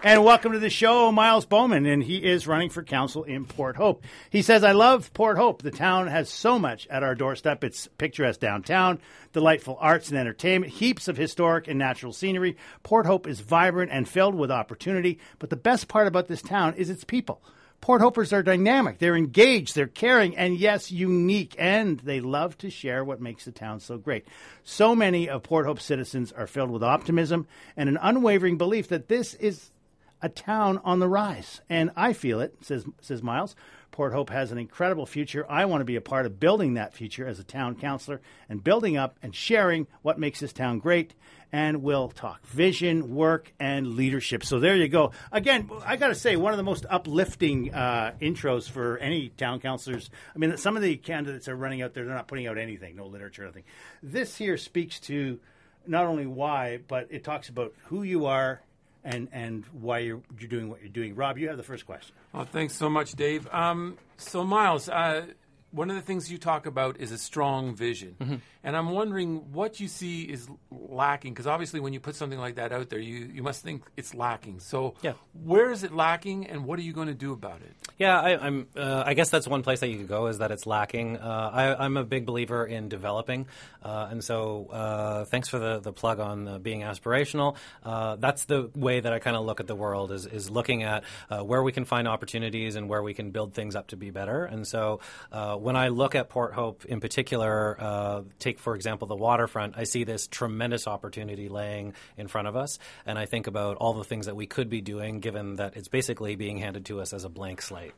And welcome to the show, Miles Bowman, and he is running for council in Port Hope. He says, I love Port Hope. The town has so much at our doorstep. It's picturesque downtown, delightful arts and entertainment, heaps of historic and natural scenery. Port Hope is vibrant and filled with opportunity, but the best part about this town is its people. Port Hopers are dynamic, they're engaged, they're caring, and yes, unique, and they love to share what makes the town so great. So many of Port Hope's citizens are filled with optimism and an unwavering belief that this is a town on the rise. And I feel it, says Miles. Port Hope has an incredible future. I want to be a part of building that future as a town councillor and building up and sharing what makes this town great. And we'll talk vision, work, and leadership. So there you go. Again, I got to say, one of the most uplifting intros for any town councillors. I mean, some of the candidates are running out there, they're not putting out anything, no literature, nothing. This here speaks to not only why, but it talks about who you are and why you're doing what you're doing. Rob, you have the first question. Well, thanks so much, Dave. So, Miles, one of the things you talk about is a strong vision. Mm-hmm. And I'm wondering what you see is lacking, because obviously when you put something like that out there, you must think it's lacking. So where is it lacking, and what are you going to do about it? Yeah, I guess that's one place that you could go, is that it's lacking. I'm a big believer in developing, and so thanks for the plug on being aspirational. That's the way that I kind of look at the world, is looking at where we can find opportunities and where we can build things up to be better. And so when I look at Port Hope in particular, take, for example, the waterfront, I see this tremendous opportunity laying in front of us, and I think about all the things that we could be doing, given that it's basically being handed to us as a blank slate.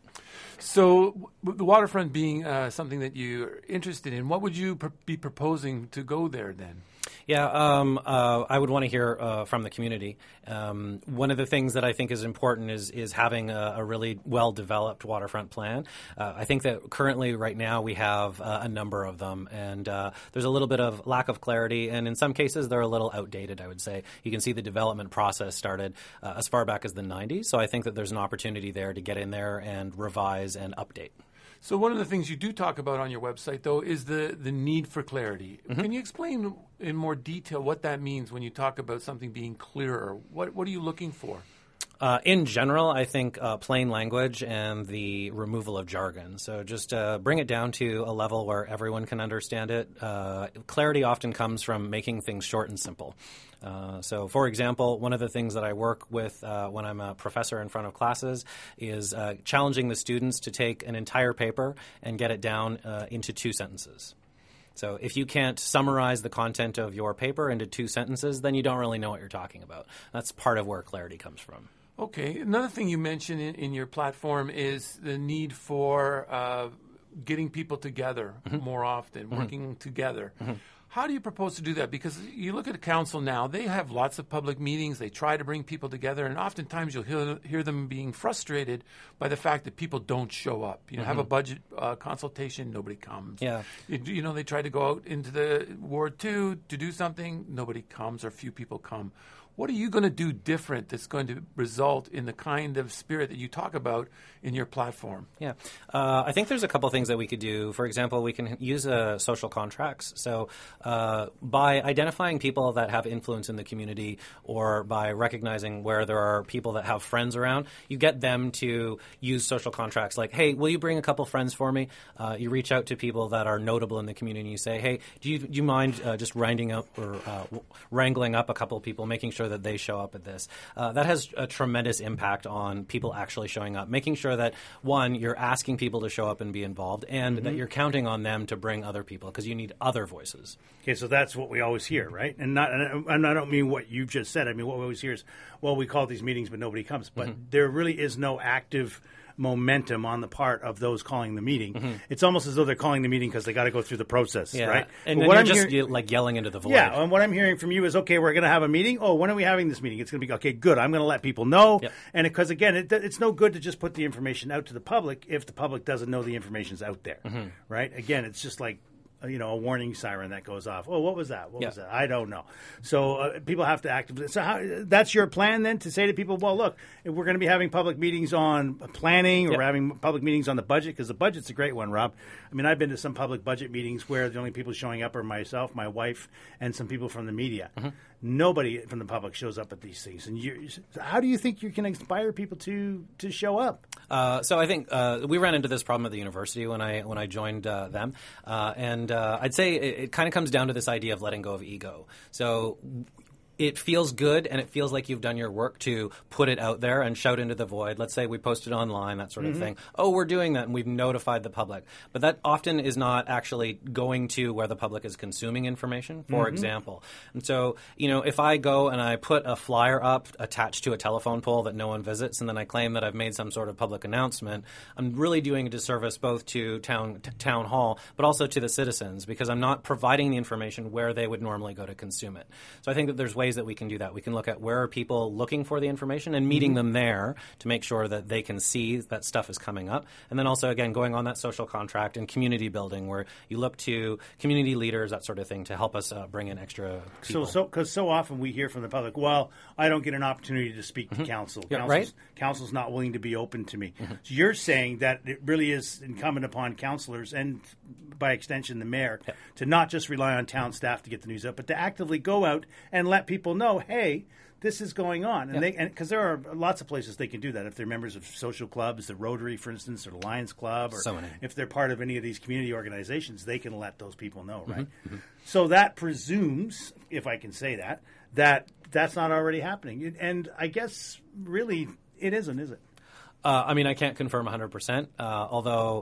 So the waterfront being something that you're interested in, what would you be proposing to go there then? Yeah, I would want to hear from the community. One of the things that I think is important is having a really well-developed waterfront plan. I think that currently, right now, we have a number of them, and there's a little bit of lack of clarity, and in some cases, they're a little outdated, I would say. You can see the development process started as far back as the 90s, so I think that there's an opportunity there to get in there and revise and update. So one of the things you do talk about on your website, though, is the need for clarity. Mm-hmm. Can you explain in more detail what that means when you talk about something being clearer? What are you looking for? In general, I think plain language and the removal of jargon. So just bring it down to a level where everyone can understand it. Clarity often comes from making things short and simple. So, for example, one of the things that I work with when I'm a professor in front of classes is challenging the students to take an entire paper and get it down into 2 sentences. So if you can't summarize the content of your paper into 2 sentences, then you don't really know what you're talking about. That's part of where clarity comes from. Okay. Another thing you mentioned in your platform is the need for getting people together more often, working together. Mm-hmm. How do you propose to do that? Because you look at a council now, they have lots of public meetings. They try to bring people together, and oftentimes you'll hear them being frustrated by the fact that people don't show up. You know, have a budget consultation, nobody comes. Yeah. You know, they try to go out into the Ward 2 to do something, nobody comes or few people come. What are you going to do different that's going to result in the kind of spirit that you talk about in your platform? Yeah. I think there's a couple things that we could do. For example, we can use social contracts. So by identifying people that have influence in the community, or by recognizing where there are people that have friends around, you get them to use social contracts like, hey, will you bring a couple friends for me? You reach out to people that are notable in the community and you say, hey, do you mind just wrangling up a couple of people, making sure that they show up at this. That has a tremendous impact on people actually showing up, making sure that, one, you're asking people to show up and be involved, and that you're counting on them to bring other people, because you need other voices. Okay, so that's what we always hear, right? And I don't mean what you just said. I mean, what we always hear is, well, we call these meetings, but nobody comes. But there really is no active momentum on the part of those calling the meeting. It's almost as though they're calling the meeting because they got to go through the process, right? And then you're just like yelling into the void. Yeah, and what I'm hearing from you is, okay, we're going to have a meeting. Oh, when are we having this meeting? It's going to be, okay, good. I'm going to let people know. Yep. And because, again, it's no good to just put the information out to the public if the public doesn't know the information's out there, right? Again, it's just like a warning siren that goes off. Oh, what was that? What was that? I don't know. So people have to actively. So that's your plan then, to say to people, well, look, if we're going to be having public meetings on planning, or we're having public meetings on the budget, because the budget's a great one, Rob. I mean, I've been to some public budget meetings where the only people showing up are myself, my wife, and some people from the media. Nobody from the public shows up at these things. And how do you think you can inspire people to show up? So I think we ran into this problem at the university when I joined them, and I'd say it kind of comes down to this idea of letting go of ego. So it feels good, and it feels like you've done your work to put it out there and shout into the void. Let's say we posted online, that sort of thing. Oh, we're doing that, and we've notified the public. But that often is not actually going to where the public is consuming information, for example. And so, if I go and I put a flyer up attached to a telephone pole that no one visits, and then I claim that I've made some sort of public announcement, I'm really doing a disservice both to town hall, but also to the citizens, because I'm not providing the information where they would normally go to consume it. So I think that there's ways that we can do that. We can look at where are people looking for the information and meeting them there to make sure that they can see that stuff is coming up. And then also, again, going on that social contract and community building, where you look to community leaders, that sort of thing, to help us bring in extra people. Because so often we hear from the public, well, I don't get an opportunity to speak to council. Council's not willing to be open to me. So you're saying that it really is incumbent upon councillors, and by extension the mayor, to not just rely on town staff to get the news out, but to actively go out and let people know, hey, this is going on. And because there are lots of places they can do that. If they're members of social clubs, the Rotary, for instance, or the Lions Club, or if they're part of any of these community organizations, they can let those people know, right? So that presumes, if I can say that that's not already happening. And I guess really it isn't, is it? I mean, I can't confirm 100%, although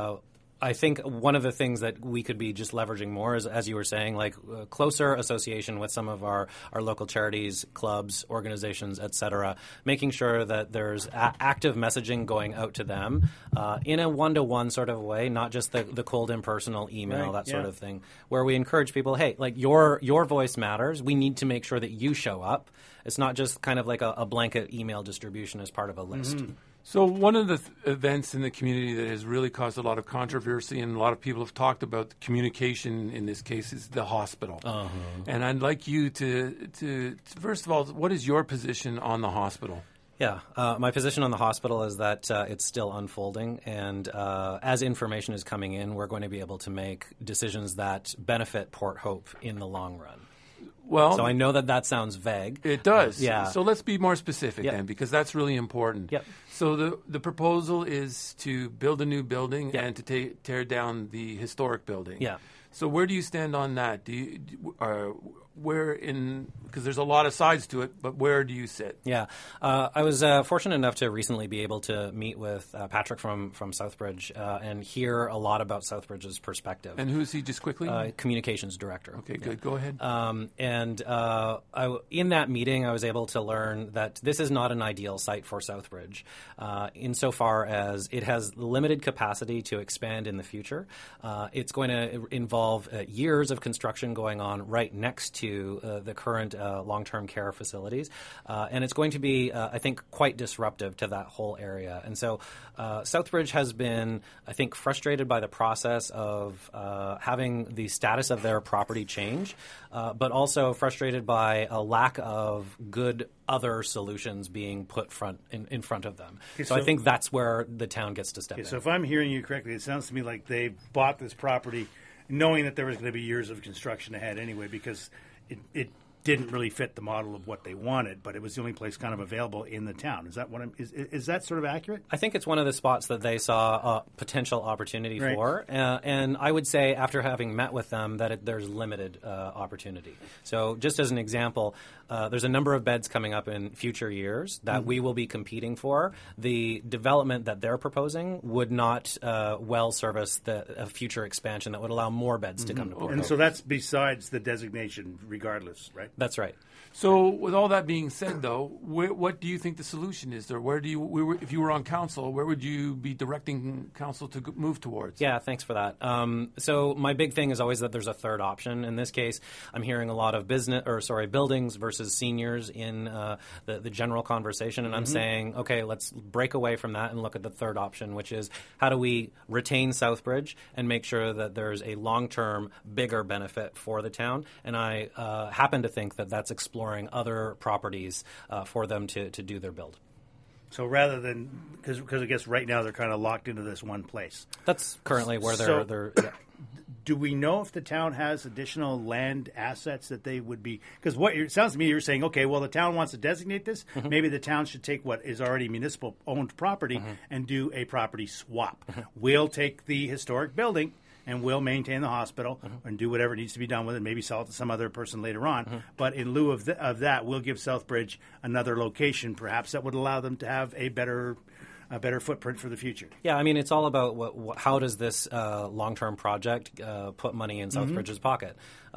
I think one of the things that we could be just leveraging more is, as you were saying, like closer association with some of our local charities, clubs, organizations, et cetera, making sure that there's active messaging going out to them in a one-to-one sort of way, not just the cold impersonal email, that sort of thing, where we encourage people, hey, like your voice matters. We need to make sure that you show up. It's not just kind of like a blanket email distribution as part of a list. So one of the events in the community that has really caused a lot of controversy, and a lot of people have talked about communication in this case, is the hospital. And I'd like you to first of all, what is your position on the hospital? Yeah, my position on the hospital is that it's still unfolding, and as information is coming in, we're going to be able to make decisions that benefit Port Hope in the long run. Well, so I know that sounds vague. It does. Yeah. So let's be more specific then, because that's really important. Yep. So the proposal is to build a new building and to tear down the historic building. Yeah. So where do you stand on that? Because there's a lot of sides to it, but where do you sit? Yeah. I was fortunate enough to recently be able to meet with Patrick from Southbridge and hear a lot about Southbridge's perspective. And who's he, just quickly? Communications director. Okay, good. Go ahead. In that meeting, I was able to learn that this is not an ideal site for Southbridge, insofar as it has limited capacity to expand in the future. It's going to involve years of construction going on right next to the current long-term care facilities. And it's going to be, I think, quite disruptive to that whole area. And so Southbridge has been, I think, frustrated by the process of having the status of their property change, but also frustrated by a lack of good other solutions being put in front of them. Okay, so I think that's where the town gets to step in. So if I'm hearing you correctly, it sounds to me like they bought this property knowing that there was going to be years of construction ahead anyway, because it didn't really fit the model of what they wanted, but it was the only place kind of available in the town. Is that is that sort of accurate? I think it's one of the spots that they saw a potential opportunity for, and I would say after having met with them that there's limited opportunity. So just as an example, there's a number of beds coming up in future years that we will be competing for. The development that they're proposing would not well service a future expansion that would allow more beds to come to Port Hope. And so that's besides the designation regardless, right? That's right. So with all that being said, though, what do you think the solution is there? If you were on council, where would you be directing council to move towards? Yeah, thanks for that. So my big thing is always that there's a third option. In this case, I'm hearing a lot of buildings versus versus seniors in the general conversation, and I'm saying, okay, let's break away from that and look at the third option, which is how do we retain Southbridge and make sure that there's a long-term, bigger benefit for the town. And I happen to think that that's exploring other properties for them to do their build. So rather than, because I guess right now they're kind of locked into this one place. That's currently where they're yeah. Do we know if the town has additional land assets that they would be? Because it sounds to me you're saying, okay, well, the town wants to designate this. Maybe the town should take what is already municipal-owned property and do a property swap. We'll take the historic building and we'll maintain the hospital and do whatever needs to be done with it, maybe sell it to some other person later on. But in lieu of that, we'll give Southbridge another location, perhaps, that would allow them to have a better footprint for the future. Yeah, I mean, it's all about how does this long-term project put money in Southbridge's pocket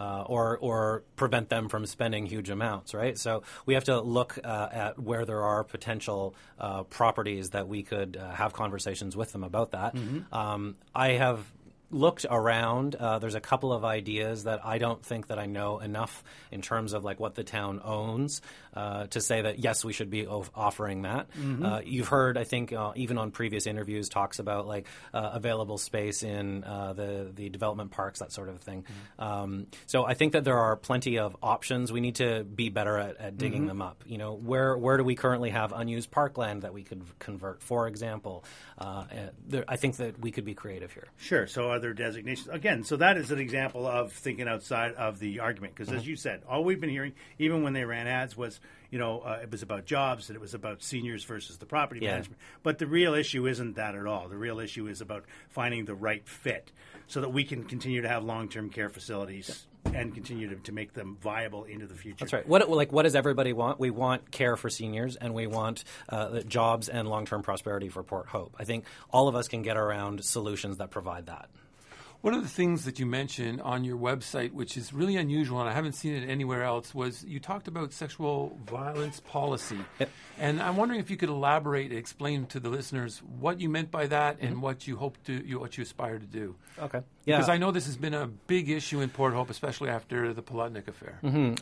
or prevent them from spending huge amounts, right? So we have to look at where there are potential properties that we could have conversations with them about that. I have looked around. There's a couple of ideas that I don't think that I know enough in terms of like what the town owns to say that, yes, we should be offering that. You've heard, I think, even on previous interviews, talks about like available space in the development parks, that sort of thing. So I think that there are plenty of options. We need to be better at digging them up. You know, where do we currently have unused parkland that we could convert, for example? I think that we could be creative here. Sure. So other designations. Again, so that is an example of thinking outside of the argument. Because as you said, all we've been hearing, even when they ran ads, was, it was about jobs and it was about seniors versus the property management. But the real issue isn't that at all. The real issue is about finding the right fit so that we can continue to have long-term care facilities and continue to make them viable into the future. That's right. What does everybody want? We want care for seniors, and we want jobs and long-term prosperity for Port Hope. I think all of us can get around solutions that provide that. One of the things that you mentioned on your website, which is really unusual, and I haven't seen it anywhere else, was you talked about sexual violence policy. Yep. And I'm wondering if you could elaborate and explain to the listeners what you meant by that and what you what you aspire to do. Okay. Yeah. Because I know this has been a big issue in Port Hope, especially after the Polutnik affair.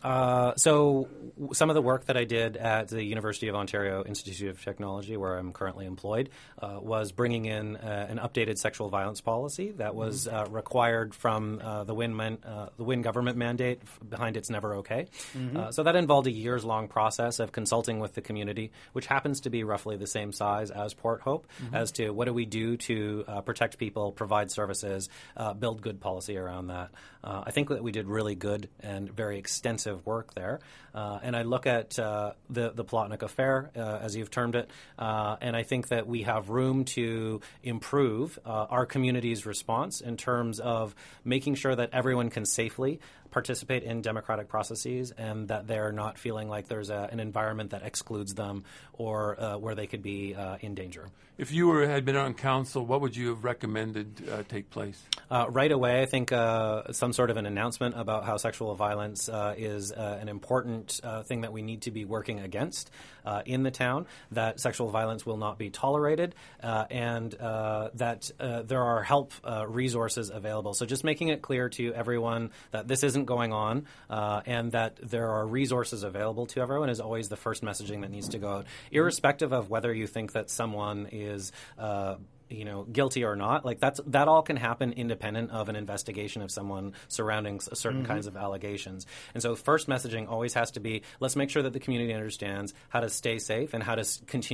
So some of the work that I did at the University of Ontario Institute of Technology, where I'm currently employed, was bringing in an updated sexual violence policy that was required from the Wynne government mandate behind It's Never Okay. So that involved a years-long process of consulting with the community, which happens to be roughly the same size as Port Hope, as to what do we do to protect people, provide services, build good policy around that. I think that we did really good and very extensive work there. And I look at the Polutnik affair, as you've termed it, and I think that we have room to improve our community's response in terms of making sure that everyone can safely participate in democratic processes and that they're not feeling like there's an environment that excludes them or where they could be in danger. If you had been on council, what would you have recommended take place? Right away, I think some sort of an announcement about how sexual violence is an important thing that we need to be working against in the town, that sexual violence will not be tolerated, and that there are help resources available. So just making it clear to everyone that this isn't going on and that there are resources available to everyone is always the first messaging that needs to go out, irrespective of whether you think that someone is guilty or not. Like that all can happen independent of an investigation of someone surrounding certain kinds of allegations. And so first messaging always has to be, let's make sure that the community understands how to stay safe and how to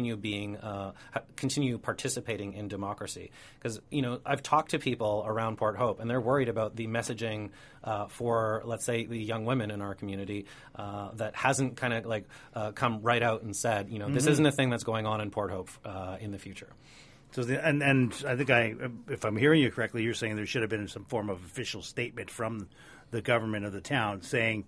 continue participating in democracy. Because, I've talked to people around Port Hope and they're worried about the messaging for, let's say, the young women in our community that hasn't kind of come right out and said, this isn't a thing that's going on in Port Hope in the future. So and I think if I'm hearing you correctly, you're saying there should have been some form of official statement from the government of the town saying,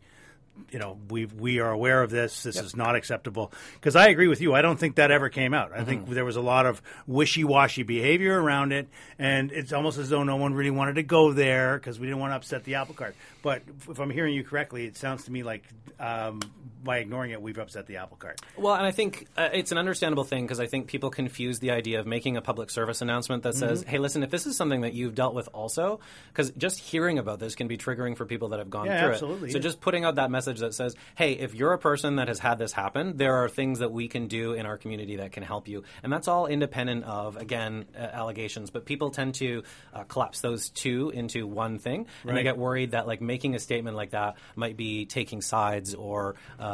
we are aware of this. This is not acceptable. Because I agree with you. I don't think that ever came out. I think there was a lot of wishy-washy behavior around it, and it's almost as though no one really wanted to go there because we didn't want to upset the apple cart. But if I'm hearing you correctly, it sounds to me like by ignoring it, we've upset the apple cart. Well, and I think it's an understandable thing because I think people confuse the idea of making a public service announcement that says, hey, listen, if this is something that you've dealt with also, because just hearing about this can be triggering for people that have gone through absolutely, it. So just putting out that message message that says, hey, if you're a person that has had this happen, there are things that we can do in our community that can help you. And that's all independent of, again, allegations. But people tend to collapse those two into one thing. And they get worried that like making a statement like that might be taking sides or,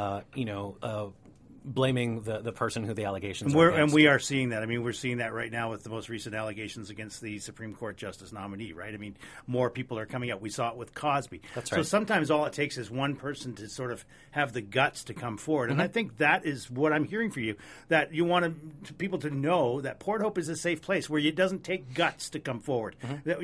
blaming the person who the allegations are against. And we are seeing that. I mean, we're seeing that right now with the most recent allegations against the Supreme Court Justice nominee, right? I mean, more people are coming out. We saw it with Cosby. That's right. So sometimes all it takes is one person to sort of have the guts to come forward. And I think that is what I'm hearing for you, that you want people to know that Port Hope is a safe place where it doesn't take guts to come forward. That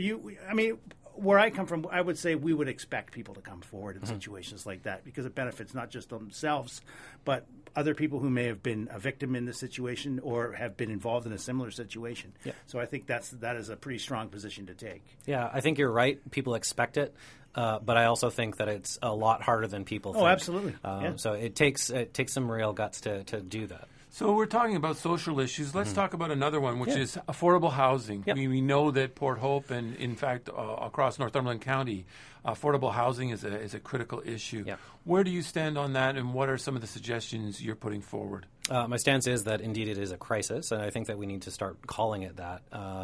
where I come from, I would say we would expect people to come forward in situations like that because it benefits not just themselves, but other people who may have been a victim in this situation or have been involved in a similar situation. Yeah. So I think that is a pretty strong position to take. Yeah, I think you're right. People expect it. But I also think that it's a lot harder than people think. Oh, absolutely. So it takes some real guts to do that. So we're talking about social issues. Let's talk about another one, which is affordable housing. Yep. We know that Port Hope and, in fact, across Northumberland County, affordable housing is a critical issue. Yep. Where do you stand on that, and what are some of the suggestions you're putting forward? My stance is that indeed it is a crisis, and I think that we need to start calling it that.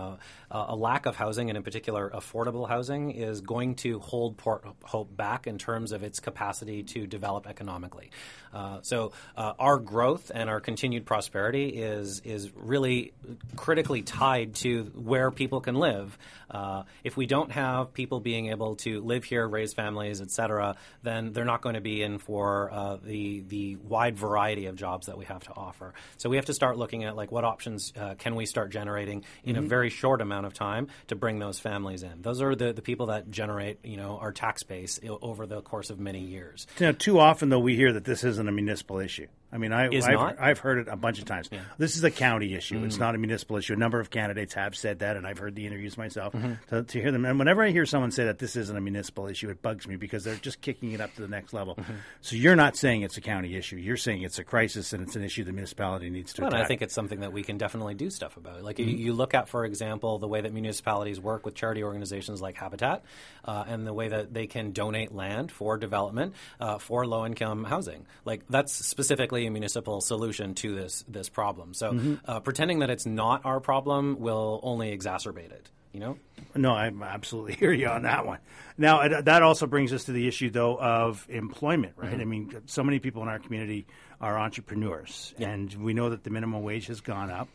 A lack of housing, and in particular affordable housing, is going to hold Port Hope back in terms of its capacity to develop economically. So our growth and our continued prosperity is really critically tied to where people can live. If we don't have people being able to live here, raise families, et cetera, then they're not going to be in for the wide variety of jobs that we have to offer. So we have to start looking at like what options can we start generating in a very short amount of time to bring those families in. Those are the people that generate our tax base over the course of many years. Too often though we hear that this isn't a municipal issue. I mean, I've heard it a bunch of times. Yeah. This is a county issue. It's not a municipal issue. A number of candidates have said that, and I've heard the interviews myself to hear them. And whenever I hear someone say that this isn't a municipal issue, it bugs me because they're just kicking it up to the next level. So you're not saying it's a county issue. You're saying it's a crisis and it's an issue the municipality needs to attack. I think it's something that we can definitely do stuff about. Like you look at, for example, the way that municipalities work with charity organizations like Habitat and the way that they can donate land for development for low-income housing. Like that's specifically a municipal solution to this problem. So pretending that it's not our problem will only exacerbate it. No, I absolutely hear you on that one. Now, that also brings us to the issue, though, of employment, right? I mean, so many people in our community are entrepreneurs, and we know that the minimum wage has gone up.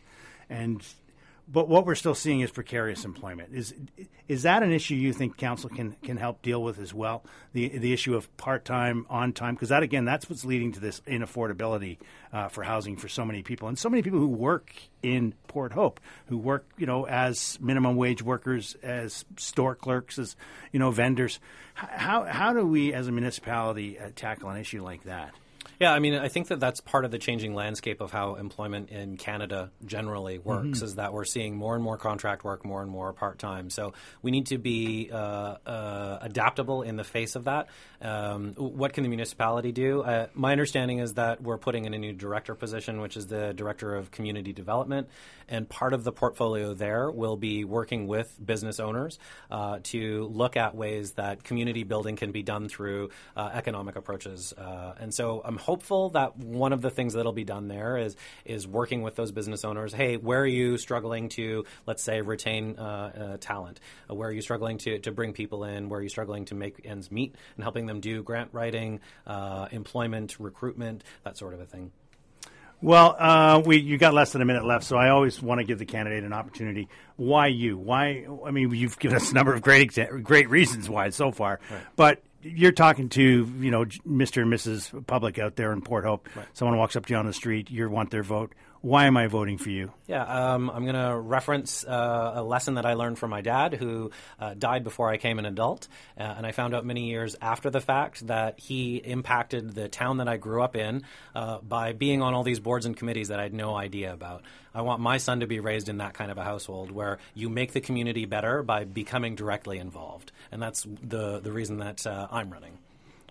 But what we're still seeing is precarious employment. Is that an issue you think council can help deal with as well? The issue of part-time, on-time? Because that's what's leading to this inaffordability for housing for so many people. And so many people who work in Port Hope, who work, as minimum wage workers, as store clerks, as, vendors. How do we as a municipality tackle an issue like that? Yeah, I mean, I think that's part of the changing landscape of how employment in Canada generally works, is that we're seeing more and more contract work, more and more part-time. So we need to be adaptable in the face of that. What can the municipality do? My understanding is that we're putting in a new director position, which is the Director of Community Development, and part of the portfolio there will be working with business owners to look at ways that community building can be done through economic approaches. And so I'm hopeful that one of the things that'll be done there is working with those business owners. Hey, where are you struggling to, let's say, retain talent? Where are you struggling to bring people in? Where are you struggling to make ends meet? And helping them do grant writing, employment, recruitment, that sort of a thing. Well, you got less than a minute left, so I always want to give the candidate an opportunity. Why you? Why? I mean, you've given us a number of great reasons why so far, but you're talking to Mr. and Mrs. Public out there in Port Hope. Right. Someone walks up to you on the street, you want their vote. Why am I voting for you? Yeah, I'm going to reference a lesson that I learned from my dad, who died before I became an adult. And I found out many years after the fact that he impacted the town that I grew up in by being on all these boards and committees that I had no idea about. I want my son to be raised in that kind of a household where you make the community better by becoming directly involved. And that's the reason that I'm running.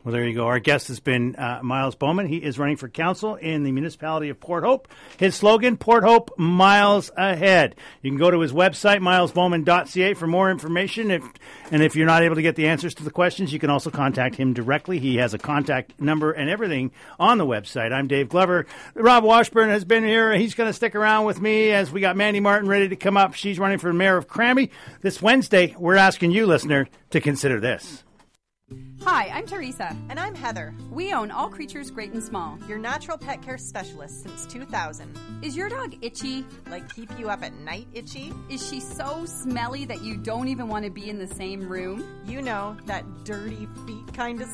Well, there you go. Our guest has been Miles Bowman. He is running for council in the municipality of Port Hope. His slogan, Port Hope, miles ahead. You can go to his website, milesbowman.ca, for more information. If you're not able to get the answers to the questions, you can also contact him directly. He has a contact number and everything on the website. I'm Dave Glover. Rob Washburn has been here. He's going to stick around with me as we got Mandy Martin ready to come up. She's running for mayor of Cranby. This Wednesday, we're asking you, listener, to consider this. Hi, I'm Teresa. And I'm Heather. We own All Creatures Great and Small. Your natural pet care specialist since 2000. Is your dog itchy? Like keep you up at night itchy? Is she so smelly that you don't even want to be in the same room? You know, that dirty feet kind of